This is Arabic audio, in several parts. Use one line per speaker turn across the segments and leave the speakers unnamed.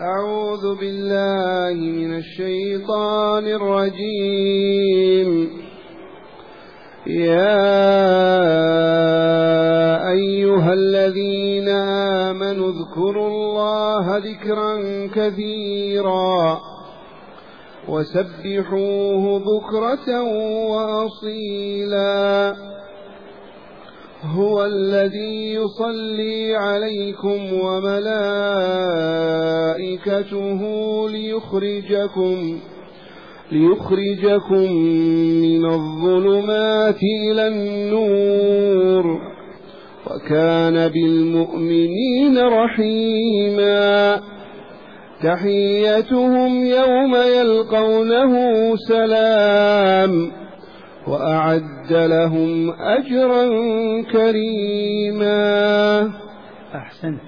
أعوذ بالله من الشيطان الرجيم. يا أيها الذين آمنوا اذكروا الله ذكرا كثيرا وسبحوه بكرة وأصيلا هو الذي يصلي عليكم وملائكته ليخرجكم من الظلمات إلى النور وكان بالمؤمنين رحيما. تحيتهم يوم يلقونه سلام وأعد لهم أجرا كريما.
أحسنت.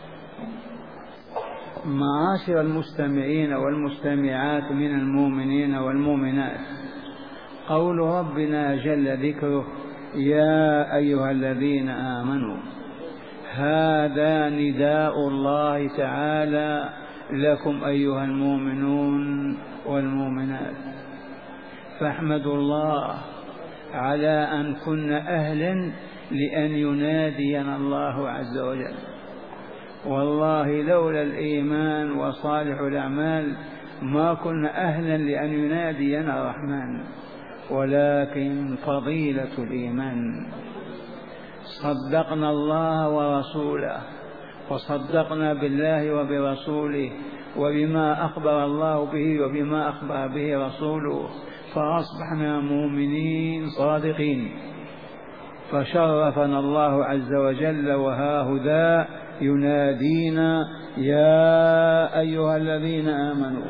معاشر المستمعين والمستمعات من المؤمنين والمؤمنات، قول ربنا جل ذكره يا أيها الذين آمنوا، هذا نداء الله تعالى لكم أيها المؤمنون والمؤمنات. فاحمدوا الله على أن كنا أهلا لأن ينادينا الله عز وجل. والله لولا الإيمان وصالح الأعمال ما كنا أهلا لأن ينادينا الرحمن، ولكن فضيلة الإيمان. صدقنا الله ورسوله وصدقنا بالله وبرسوله وبما أخبر الله به وبما أخبر به رسوله، فأصبحنا مؤمنين صادقين. فشرفنا الله عز وجل وهاهذا ينادينا يا أيها الذين آمنوا.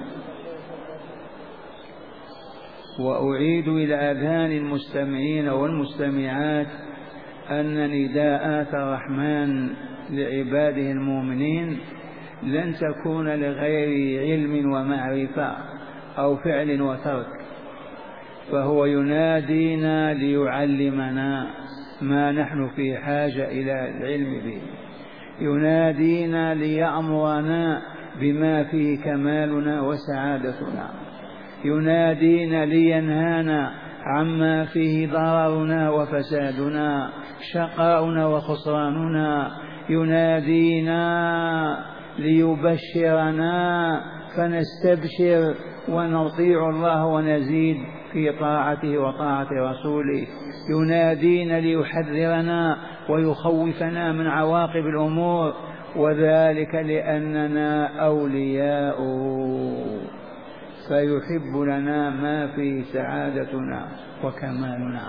وأعيد إلى أذهان المستمعين والمستمعات أن نداءات الرحمن لعباده المؤمنين لن تكون لغير علم ومعرفة أو فعل وترك، فهو ينادينا ليعلمنا ما نحن في حاجة إلى العلم به، ينادينا ليأمرنا بما فيه كمالنا وسعادتنا، ينادينا لينهانا عما فيه ضررنا وفسادنا، شقاؤنا وخسراننا، ينادينا ليبشرنا فنستبشر ونطيع الله ونزيد في طاعته وطاعة رسوله، ينادينا ليحذرنا ويخوفنا من عواقب الأمور، وذلك لأننا أولياؤه فيحب لنا ما فيه سعادتنا وكمالنا.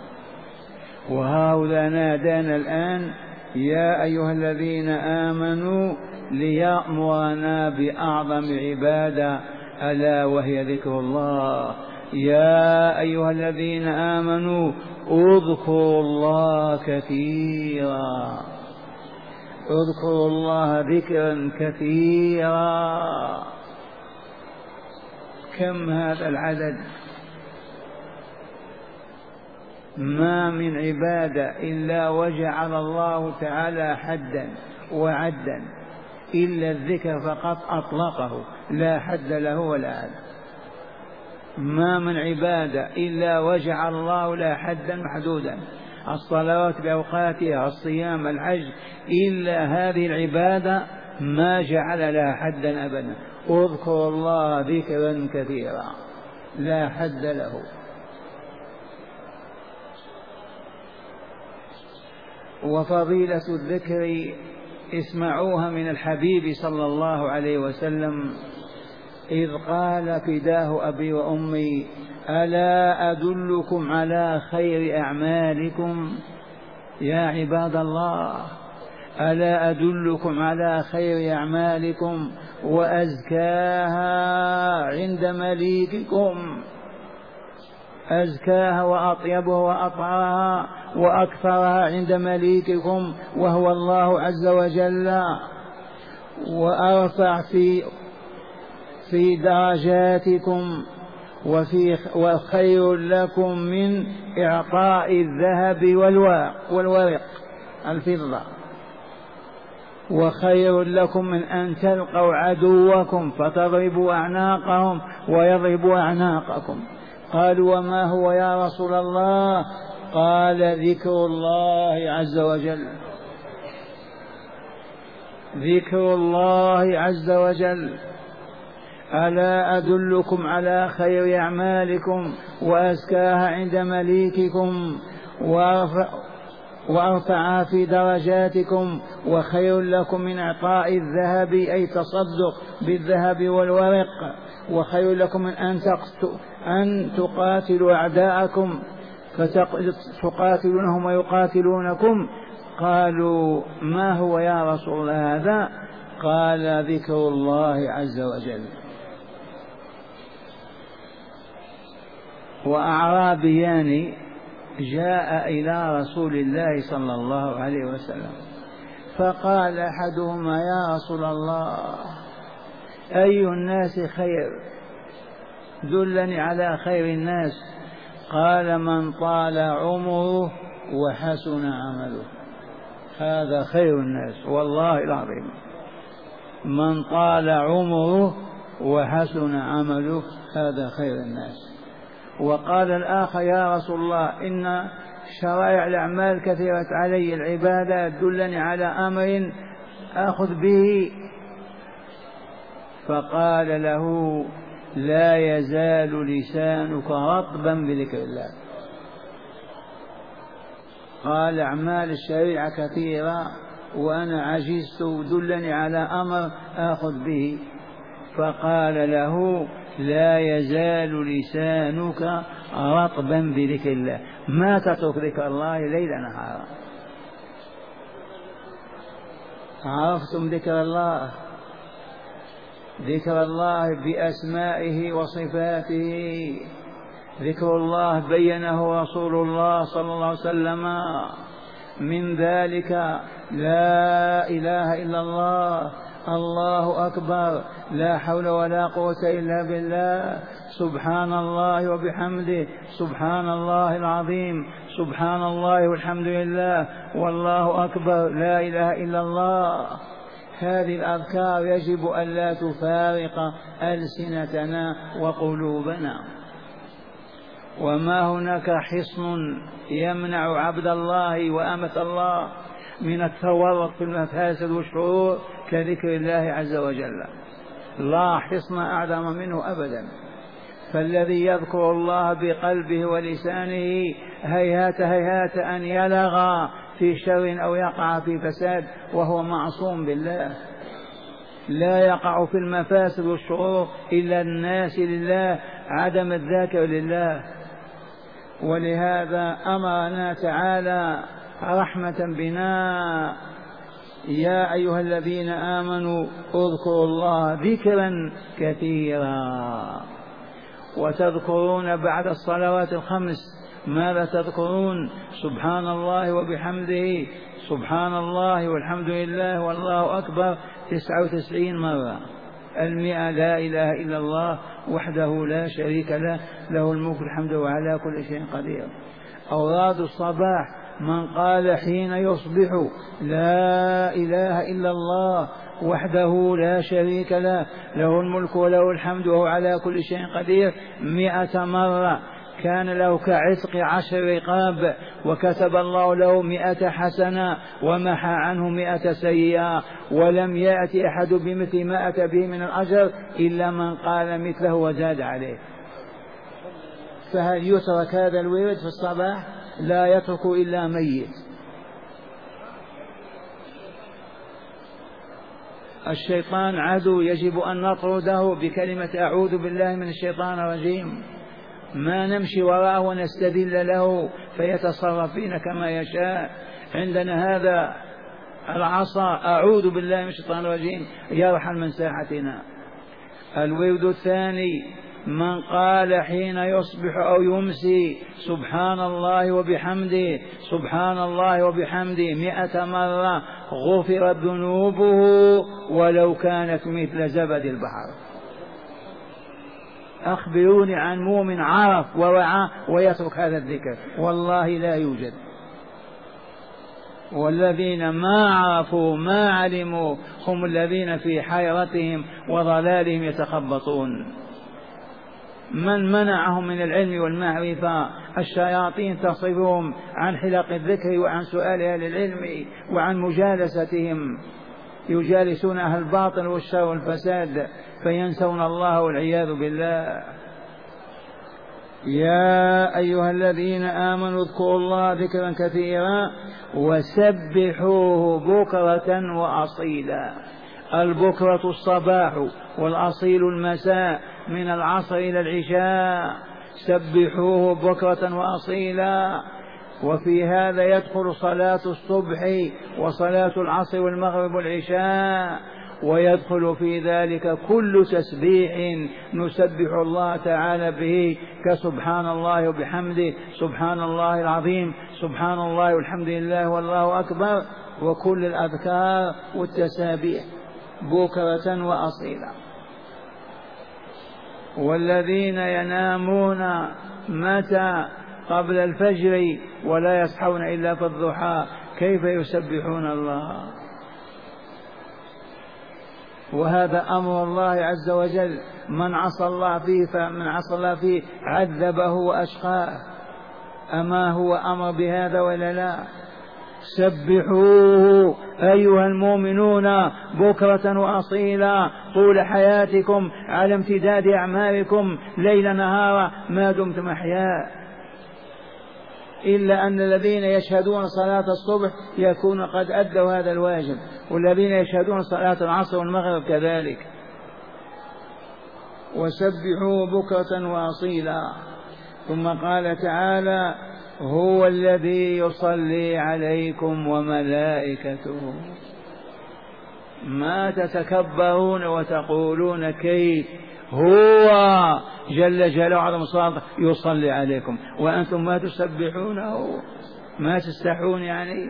وهؤلاء نادانا الآن يا أيها الذين آمنوا ليأمرنا بأعظم عبادة ألا وهي ذكر الله. يا أيها الذين آمنوا اذكروا الله كثيرا، اذكروا الله ذكرا كثيرا. كم هذا العدد؟ ما من عبادة إلا وجعل الله تعالى حدا وعدا، إلا الذكر فقط أطلقه لا حد له ولا عد. ما من عبادة إلا وجعل الله لا حدا محدودا، الصلوات بأوقاتها، الصيام، الحج، إلا هذه العبادة ما جعل لها حدا أبدا. اذكروا الله ذكرا كثيرا لا حد له. وفضيلة الذكر اسمعوها من الحبيب صلى الله عليه وسلم إذ قال فداه أبي وأمي ألا أدلكم على خير أعمالكم يا عباد الله، ألا أدلكم على خير أعمالكم وأزكاها عند مليككم، أزكاها وأطيبها وأطهرها وأكثرها عند مليككم وهو الله عز وجل، وأرفع في درجاتكم وخير لكم من إعطاء الذهب والورق الفضة. وخير لكم من أن تلقوا عدوكم فتضربوا أعناقهم ويضربوا أعناقكم. قالوا وما هو يا رسول الله؟ قال ذكر الله عز وجل، ذكر الله عز وجل. ألا أدلكم على خير أعمالكم وأزكاها عند مليككم وأرفعها في درجاتكم وخير لكم من إعطاء الذهب أي تصدق بالذهب والورق، وخير لكم من أن تقاتلوا أعداءكم فتقاتلونهم ويقاتلونكم. قالوا ما هو يا رسول الله هذا؟ قال ذكر الله عز وجل. وأعرابيان جاء إلى رسول الله صلى الله عليه وسلم فقال أحدهما يا رسول الله أي الناس خير؟ دلني على خير الناس. قال من طال عمره وحسن عمله، هذا خير الناس والله العظيم. من طال عمره وحسن عمله هذا خير الناس. وقال الآخر يا رسول الله إن شرائع الأعمال كثيرة علي العبادة، دلني على أمر آخذ به. فقال له لا يزال لسانك رطبا بذكر الله. قال أعمال الشريعة كثيرة وأنا عجزت، دلني على أمر آخذ به. فقال له لا يزال لسانك رطبا بذكر الله، ما تترك ذكر الله ليلا نهارا. عرفتم ذكر الله؟ ذكر الله بأسمائه وصفاته، ذكر الله بينه رسول الله صلى الله عليه وسلم. من ذلك لا إله إلا الله، الله أكبر، لا حول ولا قوة إلا بالله، سبحان الله وبحمده، سبحان الله العظيم، سبحان الله والحمد لله، والله أكبر، لا إله إلا الله. هذه الأذكار يجب أن لا تفارق ألسنتنا وقلوبنا. وما هناك حصن يمنع عبد الله وأمة الله من التورط في المفاسد والشرور كذكر الله عز وجل. لا حصن أعظم منه أبدا. فالذي يذكر الله بقلبه ولسانه هيهات هيهات أن يلغى في شر أو يقع في فساد وهو معصوم بالله. لا يقع في المفاسد والشرور إلا الناس لله، عدم الذاكر لله. ولهذا أمرنا تعالى رحمة بنا يا أيها الذين آمنوا اذكروا الله ذكرا كثيرا. وتذكرون بعد الصلوات الخمس ماذا تذكرون؟ سبحان الله وبحمده، سبحان الله والحمد لله والله أكبر 99 مرة. 100 لا إله إلا الله وحده لا شريك له، له الملك الحمد وعلى كل شيء قدير. أوراد الصباح من قال حين يصبح لا إله إلا الله وحده لا شريك له، له الملك وله الحمد وهو على كل شيء قدير 100 مرة كان له كعتق 10 رقاب، وكتب الله له 100 حسنة ومحى عنه 100 سيئة، ولم يأتي أحد بمثل ما أتى به من الأجر إلا من قال مثله وزاد عليه. فهل يترك هذا الورد في الصباح؟ لا يترك إلا ميت. الشيطان عدو يجب أن نطرده بكلمة أعوذ بالله من الشيطان الرجيم. ما نمشي وراءه ونستدل له فيتصرف فينا كما يشاء. عندنا هذا العصا أعوذ بالله من الشيطان الرجيم يرحل من ساحتنا. الورد الثاني من قال حين يصبح أو يمسي سبحان الله وبحمده، سبحان الله وبحمده 100 مرة غفرت ذنوبه ولو كانت مثل زبد البحر. أخبروني عن مؤمن عرف ووعى ويترك هذا الذكر، والله لا يوجد. والذين ما عرفوا ما علموا هم الذين في حيرتهم وضلالهم يتخبطون. من منعهم من العلم والمعرفة؟ الشياطين تصرفهم عن حلق الذكر وعن سؤال أهل العلم وعن مجالستهم، يجالسون أهل الباطل والشر والفساد فينسون الله والعياذ بالله. يا أيها الذين آمنوا اذكروا الله ذكرا كثيرا وسبحوه بكرة وأصيلا. البكرة الصباح والأصيل المساء من العصر إلى العشاء، سبحوه بكرة وأصيلا. وفي هذا يدخل صلاة الصبح وصلاة العصر والمغرب والعشاء، ويدخل في ذلك كل تسبيح نسبح الله تعالى به كسبحان الله وبحمده، سبحان الله العظيم، سبحان الله والحمد لله والله أكبر، وكل الأذكار والتسابيح بكرة وأصيلا. والذين ينامون متى؟ قبل الفجر ولا يصحون إلا في الضحى، كيف يسبحون الله؟ وهذا أمر الله عز وجل، من عصى الله فيه عذبه وأشقاه. أما هو أمر بهذا ولا لا؟ سبحوه أيها المؤمنون بكرة وأصيلا طول حياتكم على امتداد أعمالكم ليل نهارا ما دمتم أحياء. إلا أن الذين يشهدون صلاة الصبح يكون قد أدوا هذا الواجب، والذين يشهدون صلاة العصر والمغرب كذلك. وسبحوه بكرة وأصيلا. ثم قال تعالى هو الذي يصلي عليكم وملائكته. ما تتكبرون وتقولون كيف هو جل جلاله عظم صلاته يصلي عليكم وأنتم ما تسبحونه؟ ما تستحون يعني؟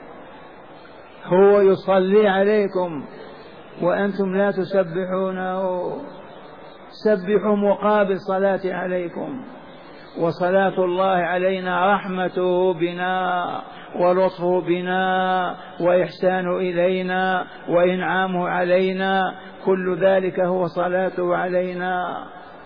هو يصلي عليكم وأنتم لا تسبحونه. سبحوا مقابل صلاة عليكم. وصلاة الله علينا رحمته بنا ولطفه بنا وإحسانه إلينا وإنعامه علينا، كل ذلك هو صلاته علينا.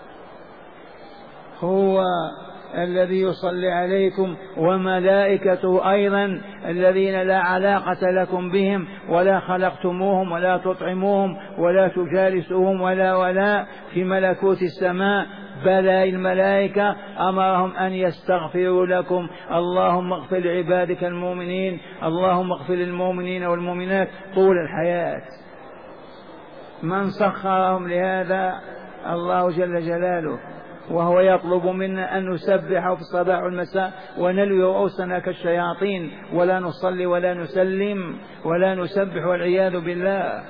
هو الذي يصلي عليكم وملائكته أيضا الذين لا علاقة لكم بهم ولا خلقتموهم ولا تطعموهم ولا تجالسوهم ولا في ملكوت السماء، بلى الملائكة أمرهم أن يستغفروا لكم. اللهم اغفر لعبادك المؤمنين، اللهم اغفر للمؤمنين والمؤمنات طول الحياة. من سخرهم لهذا؟ الله جل جلاله، وهو يطلب منا أن نسبحه في الصباح والمساء ونلوي رؤوسنا كالشياطين ولا نصلي ولا نسلم ولا نسبح والعياذ بالله.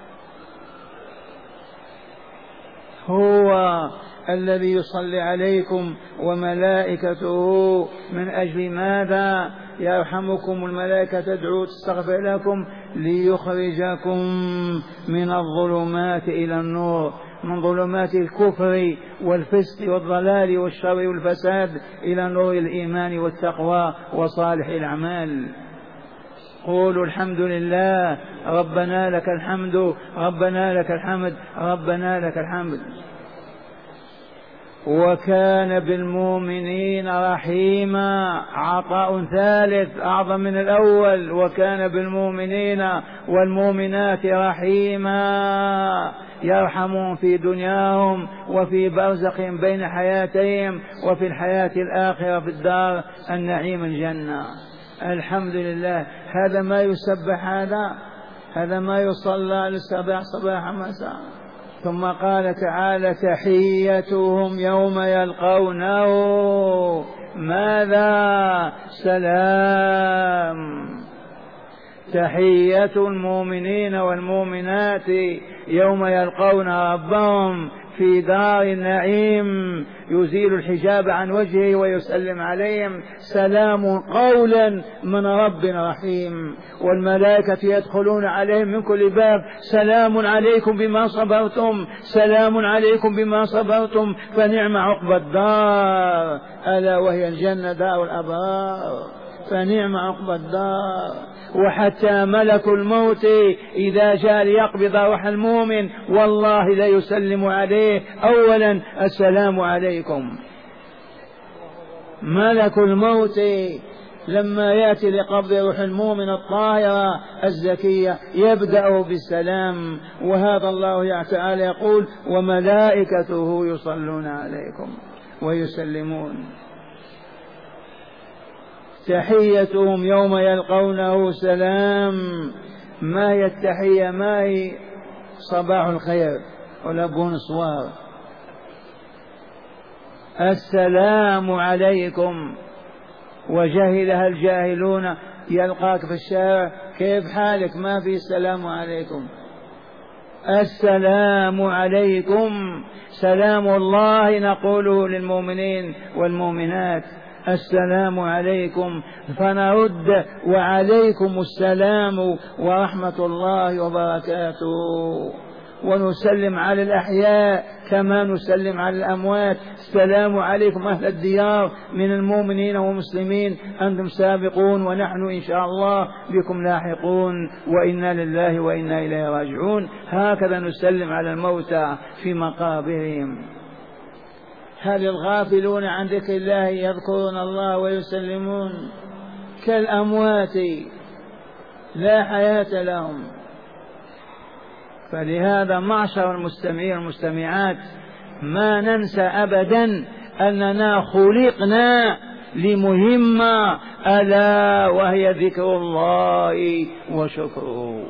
هو الذي يصلي عليكم وملائكته. من أجل ماذا؟ يرحمكم الملائكة تدعو تستغفر لكم ليخرجكم من الظلمات إلى النور، من ظلمات الكفر والفسق والضلال والشر والفساد إلى نور الإيمان والتقوى وصالح الأعمال. قولوا الحمد لله ربنا لك الحمد، ربنا لك الحمد، ربنا لك الحمد. وكان بالمؤمنين رحيما. عطاء ثالث أعظم من الأول، وكان بالمؤمنين والمؤمنات رحيما، يرحمهم في دنياهم وفي برزخهم بين حياتهم وفي الحياة الآخرة في الدار النعيم الجنة. الحمد لله. هذا ما يسبح، هذا ما يصلى للصباح صباحا مساء. ثم قال تعالى تحيتهم يوم يلقونه ماذا؟ سلام. تحية المؤمنين والمؤمنات يوم يلقون ربهم في دار النعيم يزيل الحجاب عن وجهه ويسلم عليهم سلام قولا من رب رحيم. والملائكة يدخلون عليهم من كل باب سلام عليكم بما صبرتم، سلام عليكم بما صبرتم فنعم عقبى الدار، ألا وهي الجنة دار الأبرار، فنعم عقبى الدار. وحتى ملك الموت إذا جاء ليقبض روح المؤمن والله لا يسلم عليه أولا السلام عليكم. ملك الموت لما يأتي لقبض روح المؤمن الطاهرة الزكية يبدأ بالسلام، وهذا الله تعالى يقول وملائكته يصلون عليكم ويسلمون. تحيتهم يوم يلقونه سلام. ما هي التحية؟ ما هي صباح الخير ولا بونسوار. السلام عليكم. وجهلها الجاهلون، يلقاك في الشارع كيف حالك؟ ما في السلام عليكم. السلام عليكم سلام الله نقوله للمؤمنين والمؤمنات، السلام عليكم، فنرد وعليكم السلام ورحمة الله وبركاته، ونسلم على الأحياء كما نسلم على الأموات. السلام عليكم أهل الديار من المؤمنين والمسلمين، أنتم سابقون ونحن إن شاء الله بكم لاحقون، وإنا لله وإنا إليه راجعون. هكذا نسلم على الموتى في مقابرهم. هل الغافلون عن ذكر الله يذكرون الله ويسلمون كالأموات لا حياة لهم؟ فلهذا معشر المستمعين والمستمعات ما ننسى أبدا أننا خلقنا لمهمة ألا وهي ذكر الله وشكره.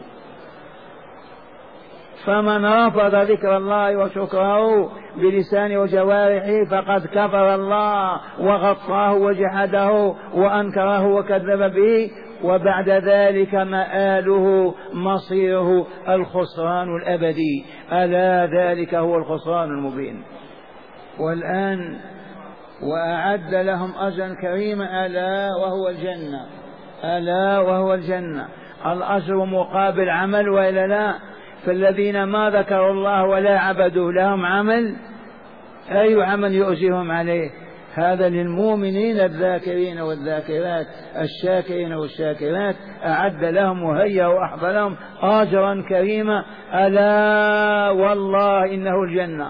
فمن رفض ذكر الله وشكره بلسانه وجوارحه فقد كفر الله وغطاه وجحده وأنكره وكذب به، وبعد ذلك مآله مصيره الخسران الأبدي، ألا ذلك هو الخسران المبين. والآن وأعد لهم أجرا كريما ألا وهو الجنة، ألا وهو الجنة. الأجر مقابل عمل وإلا لا؟ فالذين ما ذكروا الله ولا عبدوا لهم عمل، أي عمل يؤجرهم عليه؟ هذا للمؤمنين الذاكرين والذاكرات الشاكرين والشاكرات، أعد لهم وهيأ وأحضر لهم أجرا كريما، ألا والله إنه الجنة.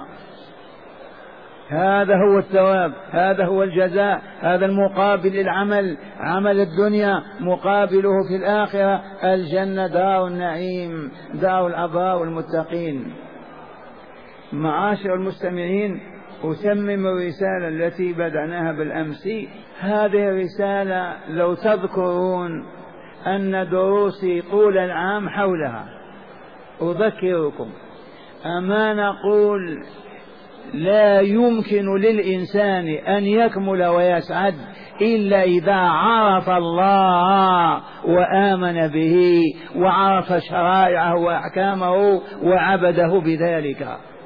هذا هو الثواب، هذا هو الجزاء، هذا المقابل للعمل، عمل الدنيا مقابله في الآخرة الجنة، دار النعيم، دار الأبرار والمتقين. معاشر المستمعين، أتمم الرسالة التي بدأناها بالأمس. هذه الرسالة لو تذكرون أن دروسي طول العام حولها. أذكركم أما نقول لا يمكن للإنسان أن يكمل ويسعد إلا إذا عرف الله وآمن به وعرف شرائعه وأحكامه وعبده بذلك.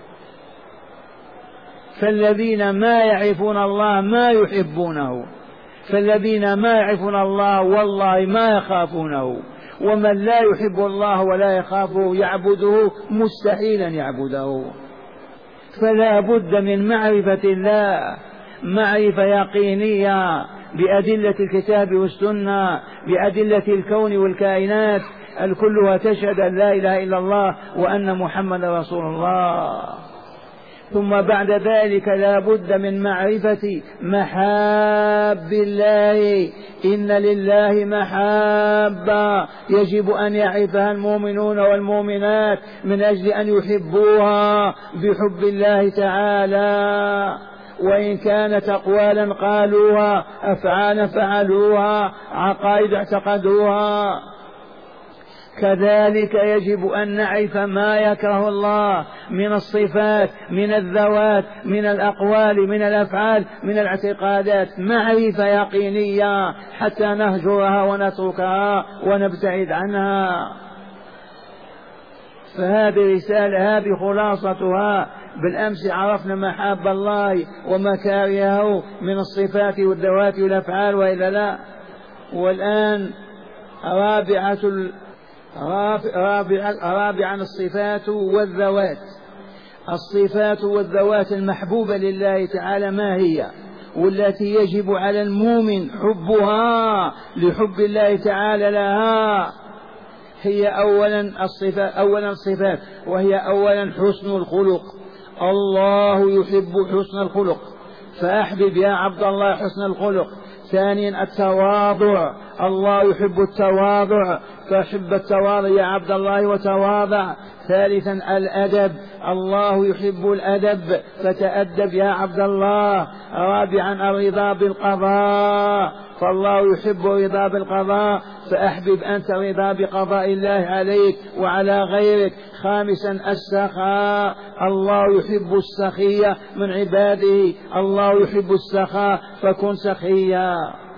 فالذين ما يعرفون الله ما يحبونه، فالذين ما يعرفون الله والله ما يخافونه، ومن لا يحب الله ولا يخافه يعبده مستحيلا يعبده. فلا بد من معرفة الله معرفة يقينية بأدلة الكتاب والسنة، بأدلة الكون والكائنات الكلها تشهد أن لا إله إلا الله وأن محمد رسول الله. ثم بعد ذلك لا بد من معرفة محاب الله، إن لله محابة يجب أن يعرفها المؤمنون والمؤمنات من أجل أن يحبوها بحب الله تعالى، وإن كانت أقوالا قالوها، أفعالا فعلوها، عقائد اعتقدوها. كذلك يجب أن نعرف ما يكره الله من الصفات، من الذوات، من الأقوال، من الأفعال، من الاعتقادات، معرفة يقينية حتى نهجرها ونتركها ونبتعد عنها. فهذه رسالة، هذه خلاصتها. بالأمس عرفنا محاب الله ومكارهه من الصفات والذوات والأفعال وإلا لا. والآن رابعا الصفات والذوات. الصفات والذوات المحبوبة لله تعالى ما هي؟ والتي يجب على المؤمن حبها لحب الله تعالى لها، هي أولا الصفات، وهي أولا حسن الخلق. الله يحب حسن الخلق، فأحبب يا عبد الله حسن الخلق. ثانيا التواضع، الله يحب التواضع، فأحب التواضع يا عبد الله وتواضع. ثالثا الأدب، الله يحب الأدب، فتأدب يا عبد الله. رابعا الرضا بالقضاء، فالله يحب الرضا بالقضاء، فأحبب أنت الرضا بقضاء الله عليك وعلى غيرك. خامسا السخاء، الله يحب السخية من عباده، الله يحب السخاء فكن سخيا.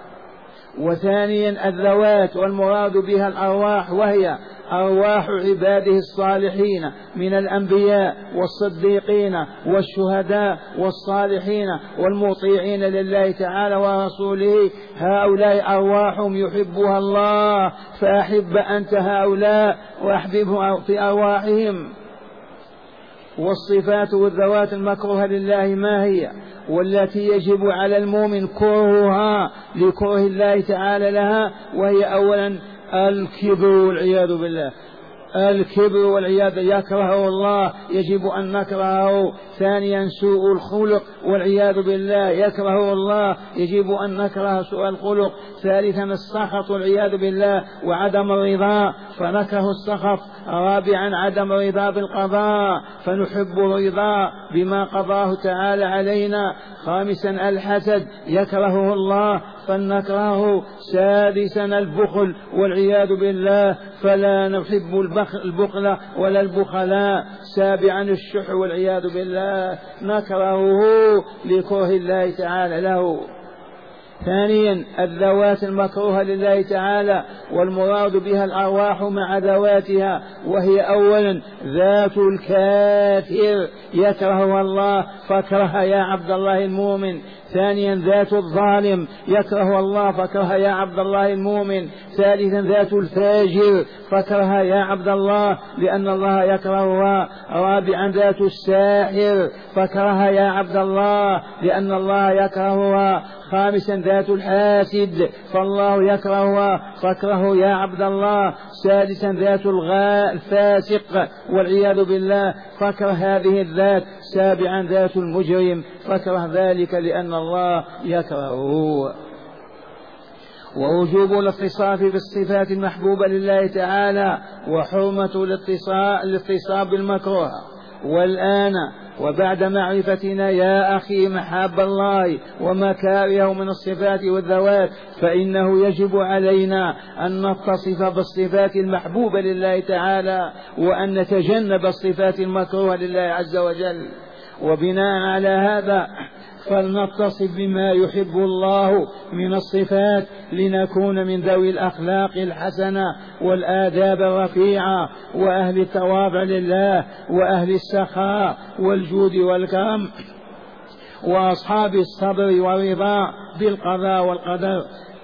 وثانيا الذوات، والمراد بها الأرواح، وهي أرواح عباده الصالحين من الأنبياء والصديقين والشهداء والصالحين والمطيعين لله تعالى ورسوله. هؤلاء أرواحهم يحبها الله، فأحب أنت هؤلاء وأحببهم في أرواحهم. والصفات والذوات المكروهة لله ما هي؟ والتي يجب على المؤمن كرهها لكره الله تعالى لها، وهي أولا الكبر والعياذ بالله، الكبر والعياذ يكرهه الله، يجب أن نكرهه. ثانيا سوء الخلق والعياذ بالله، يكرهه الله، يجب أن نكره سوء الخلق. ثالثا السخط والعياذ بالله وعدم الرضا، فنكره السخط. رابعا عدم الرضا بالقضاء، فنحب الرضا بما قضاه تعالى علينا. خامسا الحسد، يكرهه الله فلنكرهه. سادسا البخل والعياذ بالله، فلا نحب البخل ولا البخلاء. سابعا الشح والعياذ بالله، نكرهه لكره الله تعالى له. ثانيا الذوات المكروهة لله تعالى، والمراد بها الأرواح مع ذواتها، وهي أولا ذات الكافر، يكرهها الله فاكرهها يا عبد الله المؤمن. ثانيا ذات الظالم، يكره الله فاكرهها يا عبد الله المؤمن. ثالثا ذات الفاجر، فاكرهها يا عبد الله لأن الله يكرهها. رابعا ذات الساحر، فاكرهها يا عبد الله لأن الله يكرهها. خامسا ذات الحاسد، فالله يكرهها فاكرهه يا عبد الله. سادسا ذات الفاسق والعياذ بالله، فاكره هذه الذات. سابعا ذات المجرم، فاكره ذلك لأن الله يكرهه. ووجوب الاتصاف بالصفات المحبوبة لله تعالى، وحرمة الاتصاف بالمكروه. والآن وبعد معرفتنا يا أخي محاب الله ومكارهه من الصفات والذوات، فإنه يجب علينا أن نتصف بالصفات المحبوبة لله تعالى، وأن نتجنب الصفات المكروهة لله عز وجل. وبناء على هذا فلنتصف بما يحب الله من الصفات، لنكون من ذوي الأخلاق الحسنة والآداب الرفيعة، وأهل التواضع لله، وأهل السخاء والجود والكرم، وأصحاب الصبر والرضا بالقضاء والقدر.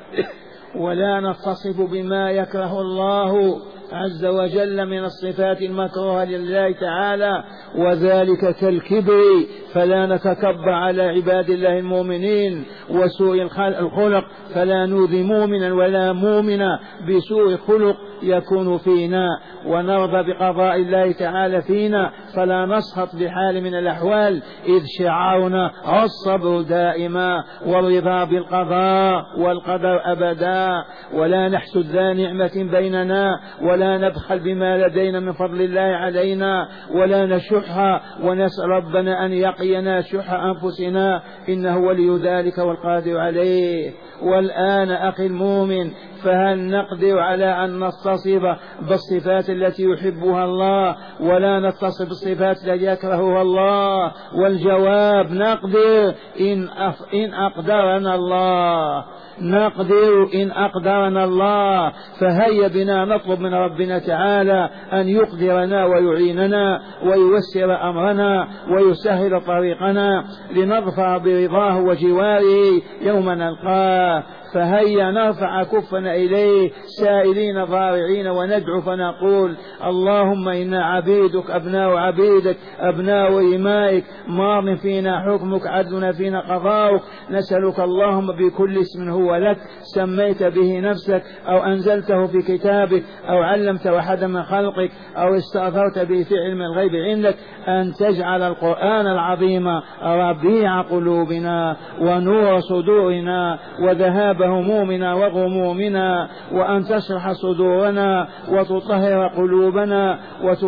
ولا نتصف بما يكره الله عز وجل من الصفات المكروهة لله تعالى، وذلك كالكبر، فلا نتكبر على عباد الله المؤمنين، وسوء الخلق، فلا نؤذي مؤمنا ولا مؤمنا بسوء خلق يكون فينا، ونرضى بقضاء الله تعالى فينا، فلا نسخط بحال من الأحوال، إذ شعارنا الصبر دائما والرضا بالقضاء والقدر أبدا. ولا نحسد ذا نعمة بيننا، ولا نبخل بما لدينا من فضل الله علينا، ولا نشح، ونسأل ربنا أن يقينا شح أنفسنا، إنه ولي ذلك والقادر عليه. والآن أخي المؤمن، فهل نقدر على أن نتصف بالصفات التي يحبها الله، ولا نتصف بالصفات التي يكرهها الله؟ والجواب نقدر إن أقدرنا الله، نقدر إن أقدرنا الله. فهيا بنا نطلب من ربنا تعالى أن يقدرنا ويعيننا وييسر أمرنا ويسهل طريقنا، لنظفر برضاه وجواره يوم نلقاه. فهيا نرفع كفنا إليه سائلين ضارعين وندعو فنقول اللهم إنا عبيدك أبناء عبيدك أبناء إمائك ماض فينا حكمك عدلنا فينا قضاؤك نسألك اللهم بكل اسم هو لك سميت به نفسك أو أنزلته في كتابك أو علمت أحدا من خلقك أو استأثرت به في علم الغيب عندك أن تجعل القرآن العظيم ربيع قلوبنا ونور صدورنا وذهاب همومنا وغمومنا وأن تشرح صدورنا وتطهر قلوبنا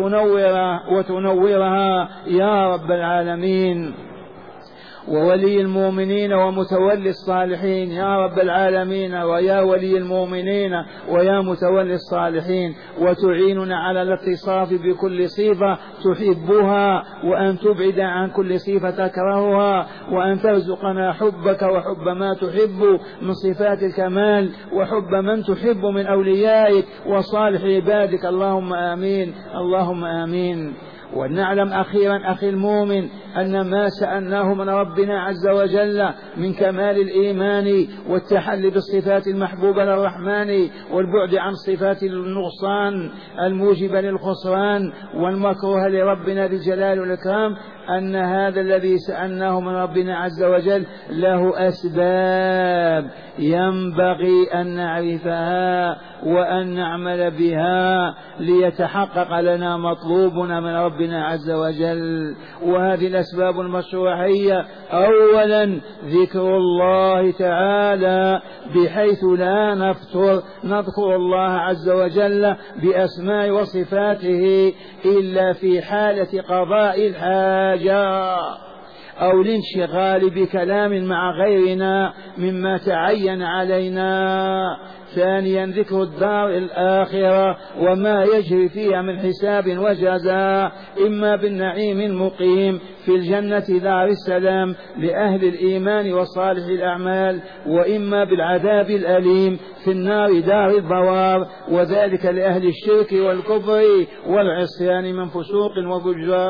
وتنورها يا رب العالمين. وولي المؤمنين ومتولي الصالحين يا رب العالمين ويا ولي المؤمنين ويا متولي الصالحين وتعيننا على الاتصاف بكل صفة تحبها وأن تبعد عن كل صفة تكرهها وأن ترزقنا حبك وحب ما تحب من صفات الكمال وحب من تحب من أوليائك وصالح عبادك اللهم آمين اللهم آمين. ونعلم أخيرا أخي المؤمن أن ما سألناه من ربنا عز وجل من كمال الإيمان والتحلي بالصفات المحبوبة للرحمن والبعد عن صفات النقصان الموجبة للخسران والمكروه لربنا ذي الجلال والإكرام أن هذا الذي سألناه من ربنا عز وجل له أسباب ينبغي أن نعرفها وأن نعمل بها ليتحقق لنا مطلوبنا من ربنا عز وجل. وهذه الأسباب المشروعة هي أولا ذكر الله تعالى بحيث لا نذكر الله عز وجل بأسماء وصفاته إلا في حالة قضاء الحاجة أو الانشغال بكلام مع غيرنا مما تعين علينا. ثانيا ذكر الدار الآخرة وما يجري فيها من حساب وجزاء إما بالنعيم المقيم في الجنة دار السلام لأهل الإيمان وصالح الأعمال وإما بالعذاب الأليم في النار دار الضوار وذلك لأهل الشرك والكفر والعصيان من فسوق وفجار.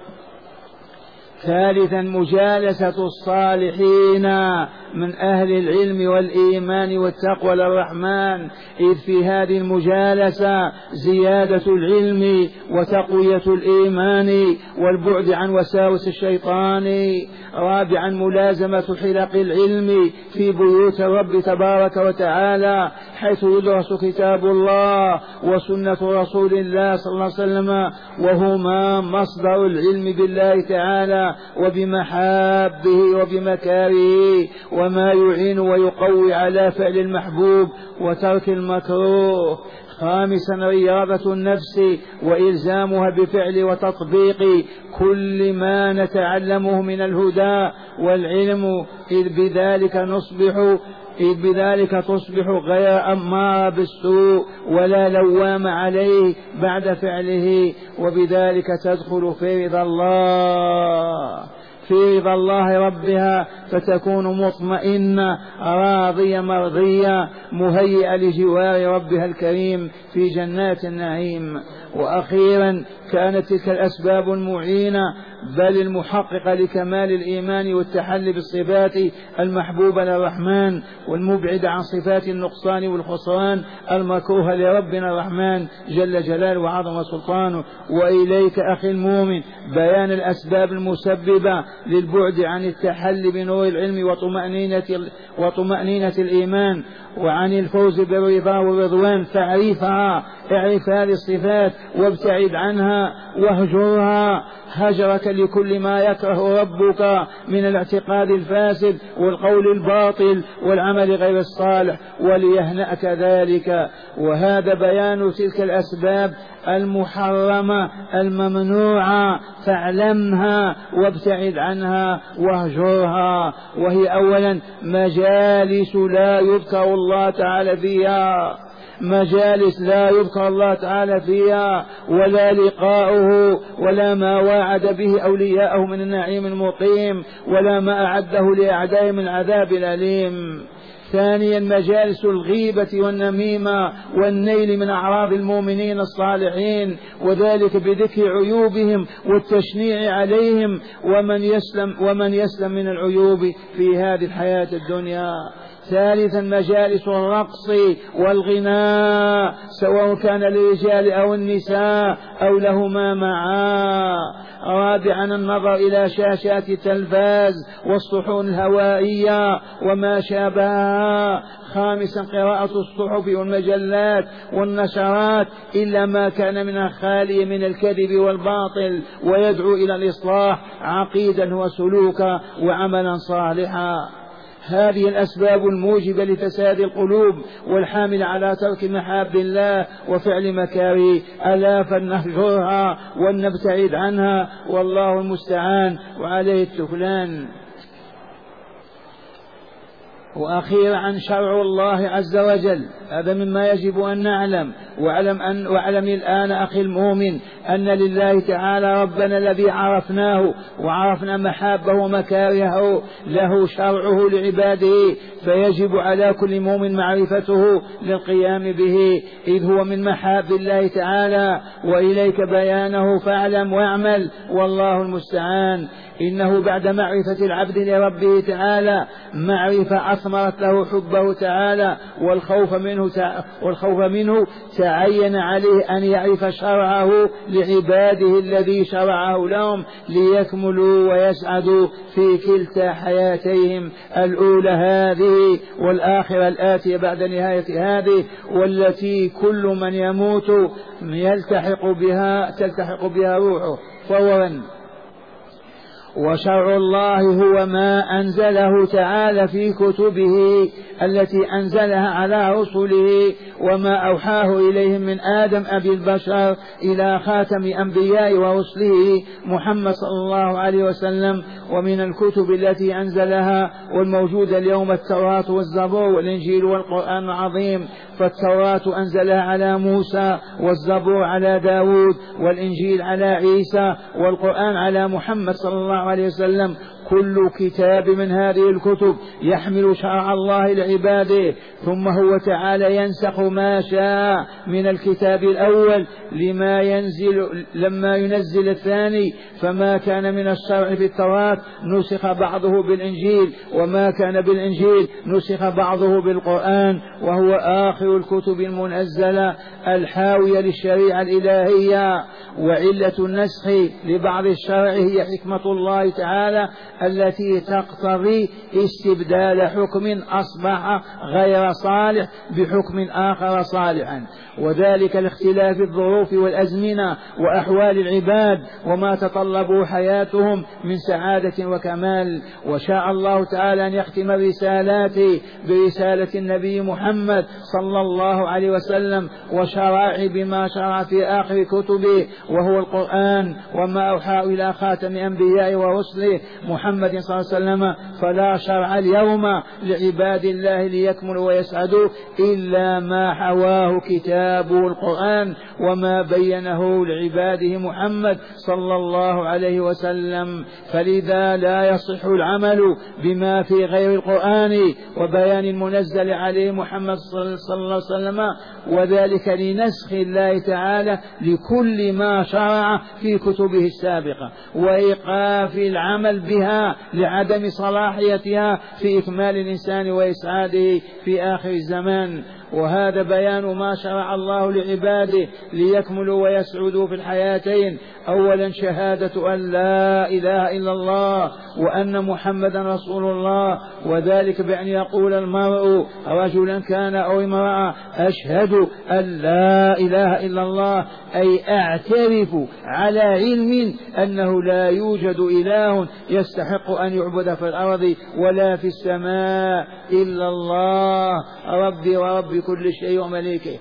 ثالثا مجالسة الصالحين من أهل العلم والإيمان والتقوى للرحمن إذ في هذه المجالسة زيادة العلم وتقوية الإيمان والبعد عن وساوس الشيطان. رابعا ملازمة حلق العلم في بيوت الرب تبارك وتعالى حيث يدرس كتاب الله وسنة رسول الله صلى الله عليه وسلم وهما مصدر العلم بالله تعالى وبمحابه وبمكاره وما يعين ويقوي على فعل المحبوب وترك المكروه. خامسا رياضة النفس وإلزامها بفعل وتطبيق كل ما نتعلمه من الهدى والعلم إذ بذلك تصبح غير أمارة بالسوء ولا لوام عليه بعد فعله وبذلك تدخل في رضا الله ربها فتكون مطمئنة راضية مرضية مهيئة لجوار ربها الكريم في جنات النعيم. وأخيرا كانت تلك الأسباب المعينة بل المحققة لكمال الإيمان والتحلي بالصفات المحبوبة للرحمن والمبعدة عن صفات النقصان والخسران المكروهة لربنا الرحمن جل جلاله وعظم سلطانه. وإليك أخي المؤمن بيان الأسباب المسببة للبعد عن التحلي بنور العلم وطمأنينة الإيمان وعن الفوز بالرضا والرضوان اعرف هذه الصفات وابتعد عنها واهجرها هجرك لكل ما يكره ربك من الاعتقاد الفاسد والقول الباطل والعمل غير الصالح وليهنأك ذلك. وهذا بيان تلك الأسباب المحرمة الممنوعة فاعلمها وابتعد عنها واهجرها. وهي أولا مجالس لا يذكر الله تعالى فيها مجالس لا يذكر الله تعالى فيها ولا لقاؤه ولا ما وعد به أولياءه من النعيم المقيم ولا ما أعده لأعدائه من العذاب الأليم. ثانيا مجالس الغيبة والنميمة والنيل من أعراض المؤمنين الصالحين وذلك بذكر عيوبهم والتشنيع عليهم ومن يسلم من العيوب في هذه الحياة الدنيا. ثالثا مجالس الرقص والغناء سواء كان للرجال أو النساء أو لهما معا. رابعا النظر إلى شاشات التلفاز والصحون الهوائية وما شابهها. خامسا قراءة الصحف والمجلات والنشرات إلا ما كان من الخالي من الكذب والباطل ويدعو إلى الإصلاح عقيدا وسلوكا وعملا صالحا. هذه الأسباب الموجبة لفساد القلوب والحامل على ترك محاب الله وفعل مكاره، ألا فلنهجرها ولنبتعد عنها والله المستعان وعليه التكلان. وأخيرا عن شرع الله عز وجل، هذا مما يجب أن نعلم. واعلم الآن أخي المؤمن أن لله تعالى ربنا الذي عرفناه وعرفنا محابه ومكارهه له شرعه لعباده، فيجب على كل مؤمن معرفته للقيام به، إذ هو من محاب الله تعالى، وإليك بيانه فاعلم واعمل والله المستعان. إنه بعد معرفة العبد لربه تعالى معرفة أثمرت له حبه تعالى والخوف منه تعين عليه أن يعرف شرعه لعباده الذي شرعه لهم ليكملوا ويسعدوا في كلتا حياتيهم، الأولى هذه والآخرة الآتية بعد نهاية هذه، والتي كل من يموت تلتحق بها روحه فورا. وشرع الله هو ما أنزله تعالى في كتبه التي أنزلها على رسله وما أوحاه إليهم من آدم أبي البشر إلى خاتم أنبياء ورسله محمد صلى الله عليه وسلم. ومن الكتب التي أنزلها والموجودة اليوم التوراة والزبور والإنجيل والقرآن العظيم. فالتوراة أنزلها على موسى، والزبور على داود، والإنجيل على عيسى، والقرآن على محمد صلى الله عليه وسلم. كل كتاب من هذه الكتب يحمل شرع الله لعباده، ثم هو تعالى ينسخ ما شاء من الكتاب الأول لما ينزل الثاني. فما كان من الشرع في التوراة نسخ بعضه بالإنجيل، وما كان بالإنجيل نسخ بعضه بالقرآن، وهو آخر الكتب المنزلة الحاوية للشريعة الإلهية. وعلة النسخ لبعض الشرع هي حكمة الله تعالى التي تقتضي استبدال حكم أصبح غير صالح بحكم آخر صالحا، وذلك لاختلاف الظروف والأزمنة وأحوال العباد وما تطلبه حياتهم من سعادة وكمال. وشاء الله تعالى أن يختم رسالاته برسالة النبي محمد صلى الله عليه وسلم وشرائع بما شرع في آخر كتبه وهو القرآن، وما أوحى إلى خاتم أنبياء ورسله محمد صلى الله عليه وسلم. فلا شرع اليوم لعباد الله ليكملوا ويسعدوا إلا ما حواه كتابه القرآن وما بينه لعباده محمد صلى الله عليه وسلم. فلذا لا يصح العمل بما في غير القرآن وبيان المنزل عليه محمد صلى الله عليه وسلم، وذلك لنسخ الله تعالى لكل ما شرع في كتبه السابقة وإيقاف العمل بها لعدم صلاحيتها في إكمال الإنسان وإسعاده في آخر الزمان. وهذا بيان ما شرع الله لعباده ليكملوا ويسعدوا في الحياتين. أولا شهادة أن لا إله إلا الله وأن محمدا رسول الله، وذلك بأن يقول المرء رجلا كان أو امرأة أشهد أن لا إله إلا الله، أي أعترف على علم أنه لا يوجد إله يستحق أن يعبد في الأرض ولا في السماء إلا الله ربي ورب كل شيء ومليكه.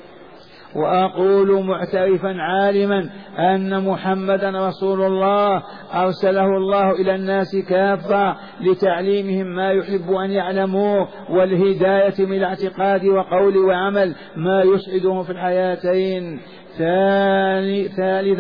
وأقول معترفا عالما أن محمدا رسول الله أرسله الله إلى الناس كافة لتعليمهم ما يحب أن يعلموه والهداية من الاعتقاد وقول وعمل ما يسعدهم في الحياتين. ثالثا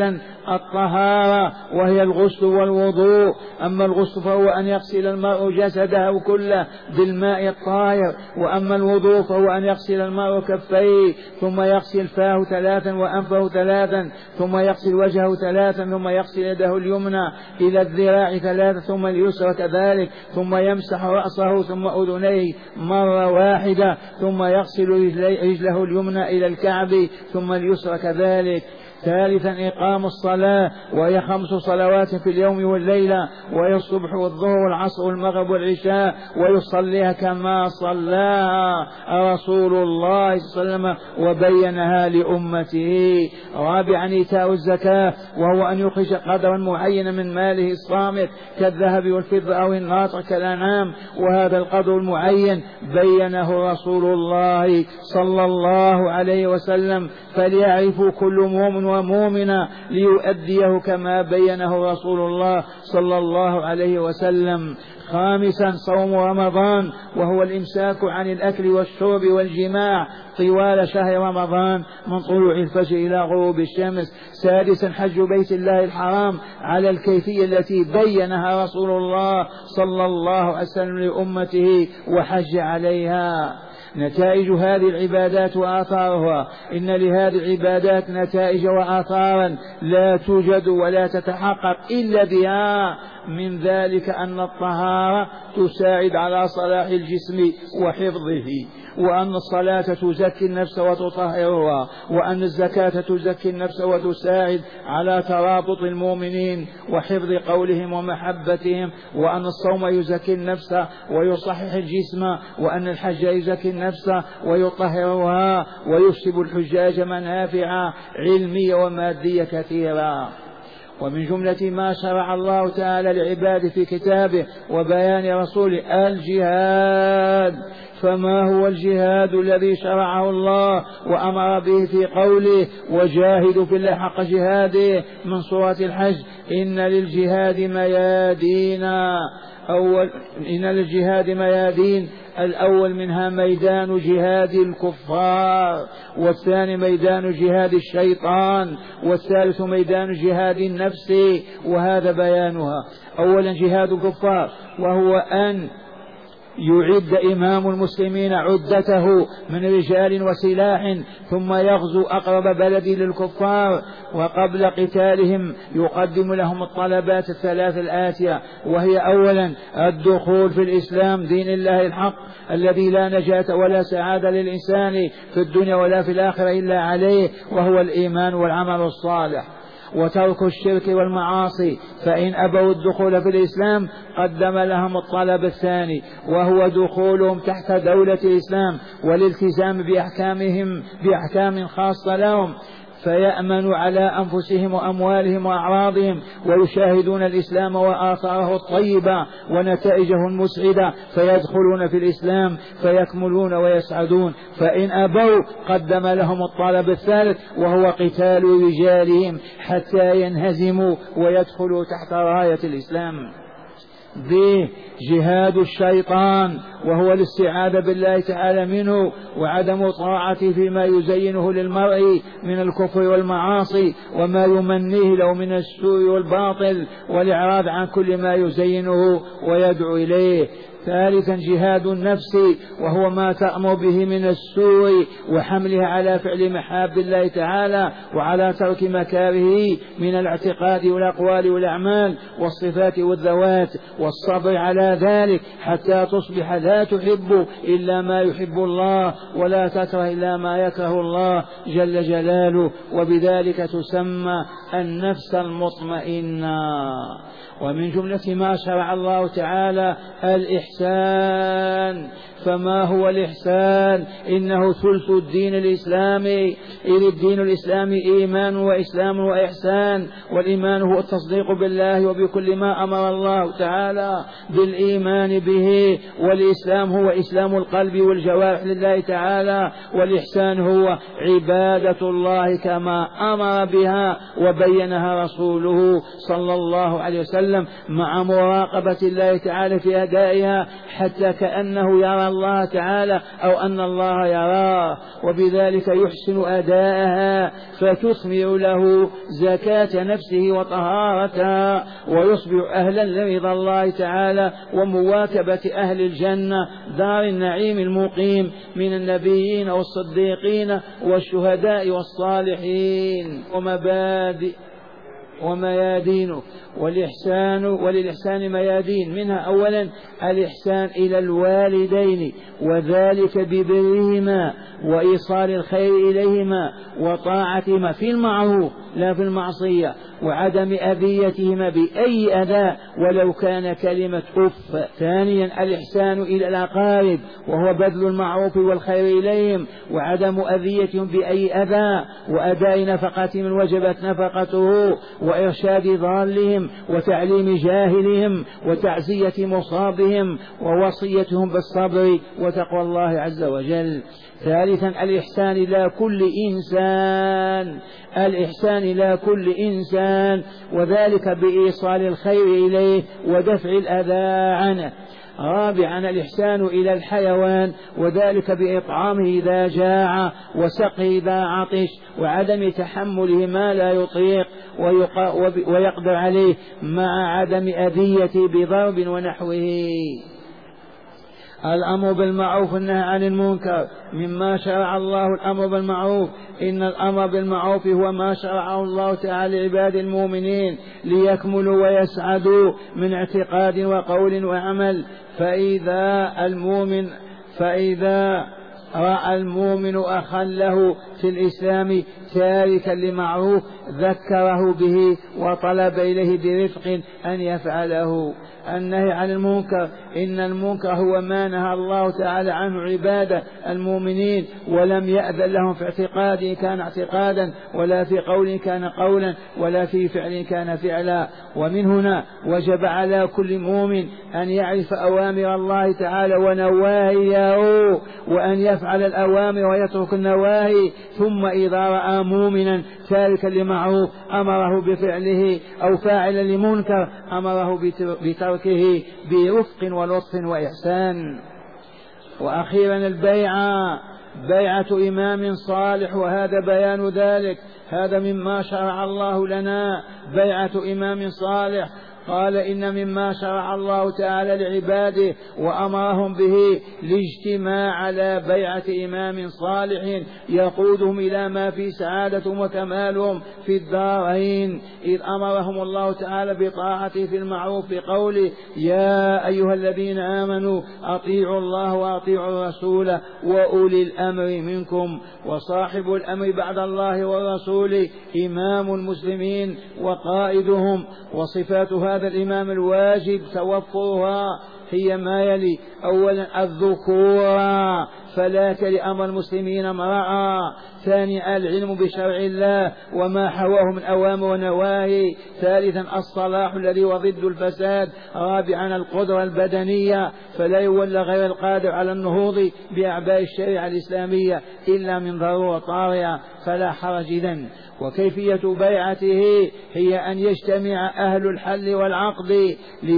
الطهارة وهي الغسل والوضوء. أما الغسل فهو أن يغسل المرء جسده كله بالماء الطاهر، وأما الوضوء فهو أن يغسل المرء كفيه ثم يغسل فاه 3 وأنفه 3 ثم يغسل وجهه 3 ثم يغسل يده اليمنى إلى الذراع 3 ثم اليسرى كذلك ثم يمسح رأسه ثم أذنيه مرة واحدة ثم يغسل رجله اليمنى إلى الكعب ثم اليسرى كذلك. ثالثا إقام الصلاة وهي 5 صلوات في اليوم والليلة، وهي الصبح والظهر والعصر والمغرب والعشاء، ويصليها كما صلاها رسول الله صلى الله عليه وسلم وبينها لأمته. رابعا إيتاء الزكاة وهو أن يخرج قدرا معينا من ماله الصامت كالذهب والفضة أو الناطق كالأنعام، وهذا القدر المعين بينه رسول الله صلى الله عليه وسلم، فليعرفوا كل مؤمن ومؤمنة ليؤديه كما بينه رسول الله صلى الله عليه وسلم. خامسا صوم رمضان وهو الإمساك عن الأكل والشرب والجماع طوال شهر رمضان من طلوع الفجر إلى غروب الشمس. سادسا حج بيت الله الحرام على الكيفية التي بينها رسول الله صلى الله عليه وسلم لأمته وحج عليها. نتائج هذه العبادات وآثارها: إن لهذه العبادات نتائج وآثارا لا توجد ولا تتحقق إلا بها. من ذلك أن الطهارة تساعد على صلاح الجسم وحفظه، وأن الصلاة تزكي النفس وتطهرها، وأن الزكاة تزكي النفس وتساعد على ترابط المؤمنين وحفظ قولهم ومحبتهم، وأن الصوم يزكي النفس ويصحح الجسم، وأن الحج يزكي النفس ويطهرها ويكسب الحجاج منافع علمية ومادية كثيرة. ومن جملة ما شرع الله تعالى لعباده في كتابه وبيان رسوله الجهاد. فما هو الجهاد الذي شرعه الله وأمر به في قوله وجاهدوا في الله حق جهاده من سورة الحج؟ إن للجهاد ميادين. الأول منها ميدان جهاد الكفار، والثاني ميدان جهاد الشيطان، والثالث ميدان جهاد النفس، وهذا بيانها. أولا جهاد الكفار، وهو أن يعد إمام المسلمين عدته من رجال وسلاح ثم يغزو أقرب بلد للكفار، وقبل قتالهم يقدم لهم الطلبات الثلاث الآتية، وهي أولا الدخول في الإسلام دين الله الحق الذي لا نجاة ولا سعادة للإنسان في الدنيا ولا في الآخرة إلا عليه، وهو الإيمان والعمل الصالح، وترك الشرك والمعاصي. فإن أبوا الدخول في الإسلام قدم لهم الطلب الثاني، وهو دخولهم تحت دولة الإسلام والالتزام بأحكام خاصة لهم، فيأمنوا على أنفسهم وأموالهم وأعراضهم، ويشاهدون الإسلام وآثاره الطيبة ونتائجه المسعدة، فيدخلون في الإسلام فيكملون ويسعدون. فإن أبوا قدم لهم الطلب الثالث، وهو قتال رجالهم حتى ينهزموا ويدخلوا تحت راية الإسلام. به جهاد الشيطان، وهو الاستعاذة بالله تعالى منه وعدم طاعته فيما يزينه للمرء من الكفر والمعاصي وما يمنيه له من السوء والباطل، والإعراض عن كل ما يزينه ويدعو إليه. ثالثا جهاد النفس، وهو ما تأمر به من السوء وحملها على فعل محاب الله تعالى وعلى ترك مكاره من الاعتقاد والأقوال والأعمال والصفات والذوات، والصبر على ذلك حتى تصبح لا تحب إلا ما يحب الله ولا تكره إلا ما يكره الله جل جلاله، وبذلك تسمى النفس المطمئنة. ومن جملة ما شرع الله تعالى الإحسان. فما هو الإحسان؟ إنه ثلث الدين الإسلامي، إذ الدين الإسلامي إيمان وإسلام وإحسان. والإيمان هو التصديق بالله وبكل ما أمر الله تعالى بالإيمان به، الإسلام هو إسلام القلب والجوارح لله تعالى، والإحسان هو عبادة الله كما أمر بها وبينها رسوله صلى الله عليه وسلم، مع مراقبة الله تعالى في أدائها حتى كأنه يرى الله تعالى أو أن الله يراه، وبذلك يحسن أداءها فتثمر له زكاة نفسه وطهارتها، ويصبح أهلا لرضا الله تعالى ومواكبة أهل الجنة دار النعيم المقيم من النبيين والصديقين والشهداء والصالحين. ومبادئ وميادين وللإحسان ميادين، منها أولا الإحسان إلى الوالدين، وذلك ببرهما وإيصال الخير إليهما وطاعتهما في المعروف لا في المعصية، وعدم أذيتهما بأي أذى ولو كان كلمة أف. ثانيا الإحسان إلى الأقارب، وهو بذل المعروف والخير إليهم وعدم أذيتهم بأي أذى، وأداء نفقتهم من وجبت نفقته، وإرشاد ضالهم وتعليم جاهلهم وتعزية مصابهم ووصيتهم بالصبر وتقوى الله عز وجل. ثالثا الإحسان إلى كل إنسان وذلك بإيصال الخير إليه ودفع الأذى عنه. رابعا الإحسان إلى الحيوان، وذلك بإطعامه إذا جاع وسقه إذا عطش، وعدم تحمله ما لا يطيق ويقدر عليه، مع عدم أذيته بضرب ونحوه. الأمر بالمعروف والنهي عن المنكر مما شرع الله الأمر بالمعروف. إن الأمر بالمعروف هو ما شرعه الله تعالى لعباد المؤمنين ليكملوا ويسعدوا من اعتقاد وقول وعمل. فإذا رأى المؤمن أخا له في الإسلام تاركا لمعروف ذكره به وطلب إليه برفق أن يفعله. النهي عن المنكر، إن المنكر هو ما نهى الله تعالى عنه عباده المؤمنين ولم يأذن لهم في اعتقاد كان اعتقادا، ولا في قول كان قولا، ولا في فعل كان فعلا. ومن هنا وجب على كل مؤمن أن يعرف أوامر الله تعالى ونواهيه، وأن يفعل الأوامر ويترك النواهي. ثم إذا رأى مؤمنا تاركا لمعروف أمره بفعله، أو فاعلا لمنكر أمره بتركه برفق ولطف وإحسان. وأخيرا بيعة إمام صالح، وهذا بيان ذلك، هذا مما شرع الله لنا بيعة إمام صالح. قال إن مما شرع الله تعالى لعباده وأمرهم به الاجتماع على بيعة إمام صالح يقودهم إلى ما في سعادتهم وكمالهم في الدارين، إذ أمرهم الله تعالى بطاعته في المعروف بقوله يا أيها الذين آمنوا أطيعوا الله وأطيعوا الرسول وأولي الأمر منكم. وصاحب الأمر بعد الله والرسول إمام المسلمين وقائدهم. وصفات هذا الإمام الواجب توفرها هي ما يلي: أولا الذكورة، فلا لأمر المسلمين امرأة. ثانيا العلم بشرع الله وما حواه من أوامر ونواهي. ثالثا الصلاح الذي هو ضد الفساد. رابعا القدرة البدنية، فلا يولى غير القادر على النهوض بأعباء الشريعة الإسلامية إلا من ضرورة طارئة، فلا حرج إذن. وكيفية بيعته هي أن يجتمع أهل الحل والعقد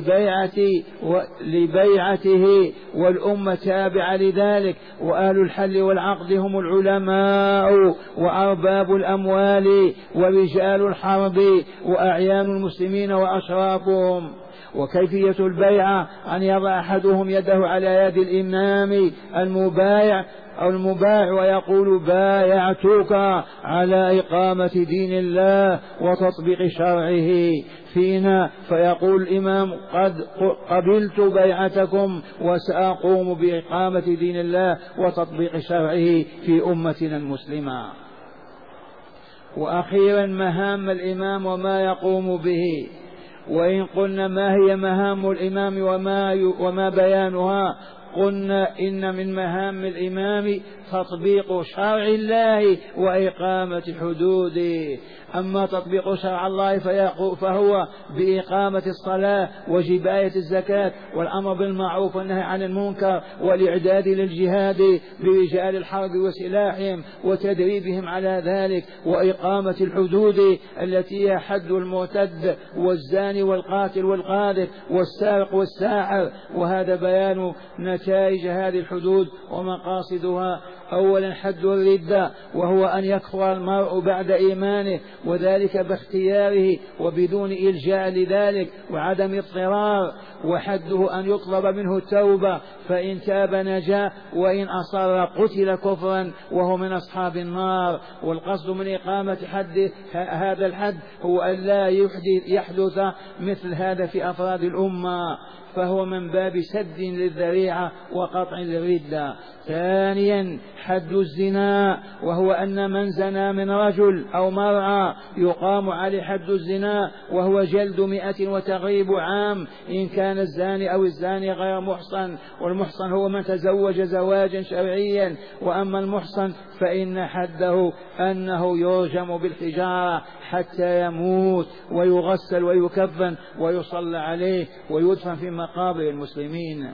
لبيعته، والأمة تابعة لذلك، وأهل الحل والعقد هم العلماء وأرباب الأموال ورجال الحرب وأعيان المسلمين وأشرافهم. وكيفية البيعة أن يضع أحدهم يده على يد الإمام المبايع ويقول بايعتك على إقامة دين الله وتطبيق شرعه فينا، فيقول الإمام قد قبلت بيعتكم وسأقوم بإقامة دين الله وتطبيق شرعه في أمتنا المسلمة. وأخيرا مهام الإمام وما يقوم به. وإن قلنا ما هي مهام الإمام وما بيانها، قلنا إن من مهام الإمام تطبيق شرع الله وإقامة حدوده. أما تطبيق شرع الله فهو بإقامة الصلاة وجباية الزكاة والأمر بالمعروف والنهي عن المنكر والإعداد للجهاد برجال الحرب وسلاحهم وتدريبهم على ذلك، وإقامة الحدود التي هي حد المرتد والزاني والقاتل والقاذف والسارق والساحر. وهذا بيان نتائج هذه الحدود ومقاصدها. أولا حد الردة، وهو أن يكفر المرء بعد إيمانه، وذلك باختياره وبدون إلجاء لذلك وعدم اضطرار. وحده أن يطلب منه التوبة، فإن تاب نجا، وإن أصر قتل كفرا وهو من أصحاب النار. والقصد من إقامة هذا الحد هو أن لا يحدث مثل هذا في أفراد الأمة، فهو من باب سد للذريعة وقطع للردة. ثانيا حد الزنا، وهو أن من زنى من رجل أو مرأة يقام عليه حد الزنا، وهو جلد 100 وتغريب عام إن كان الزاني أو الزاني غير محصن. والمحصن هو من تزوج زواجا شرعيا. وأما المحصن فإن حده أنه يرجم بالحجارة حتى يموت ويغسل ويكفن ويصلى عليه ويدفن في مقابر المسلمين.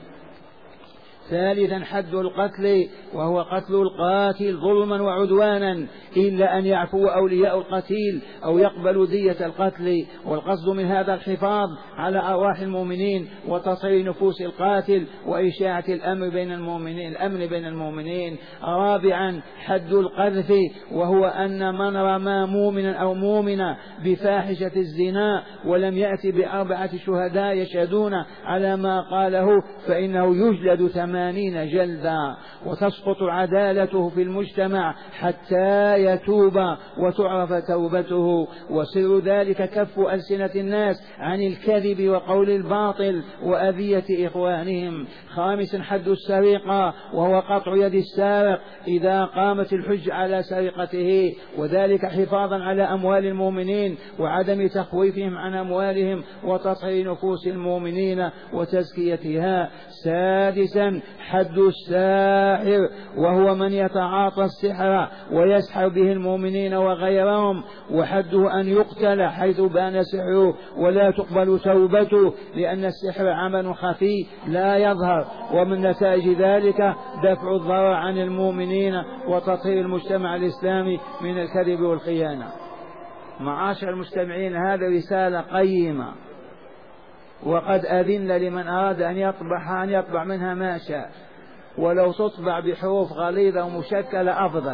ثالثا حد القتل، وهو قتل القاتل ظلما وعدوانا إلا أن يعفو أولياء القتيل أو يقبلوا دية القتل. والقصد من هذا الحفاظ على أرواح المؤمنين وتصحيح نفوس القاتل وإشاعة الأمن بين المؤمنين. رابعا حد القذف، وهو أن من رمى مؤمنا أو مؤمنة بفاحشة الزنا ولم يأتي ب4 شهداء يشهدون على ما قاله فإنه يجلد 80 جلدا، وتسقط عدالته في المجتمع حتى يتوب وتعرف توبته. وسر ذلك كف ألسنة الناس عن الكذب وقول الباطل وأذية إخوانهم. خامسا حد السرقة، وهو قطع يد السارق إذا قامت الحج على سرقته، وذلك حفاظا على أموال المؤمنين وعدم تخويفهم عن أموالهم وتطهير نفوس المؤمنين وتزكيتها. سادسا حد الساحر، وهو من يتعاطى السحر ويسحر به المؤمنين وغيرهم، وحده أن يقتل حيث بان سحره ولا تقبل توبته، لأن السحر عمل خفي لا يظهر، ومن نتائج ذلك دفع الضرر عن المؤمنين وتطهير المجتمع الإسلامي من الكذب والخيانة. معاشر المستمعين، هذا رسالة قيمة، وقد أذن لمن أراد أن يطبع منها ما شاء، ولو تطبع بحروف غليظة ومشكلة أفضل.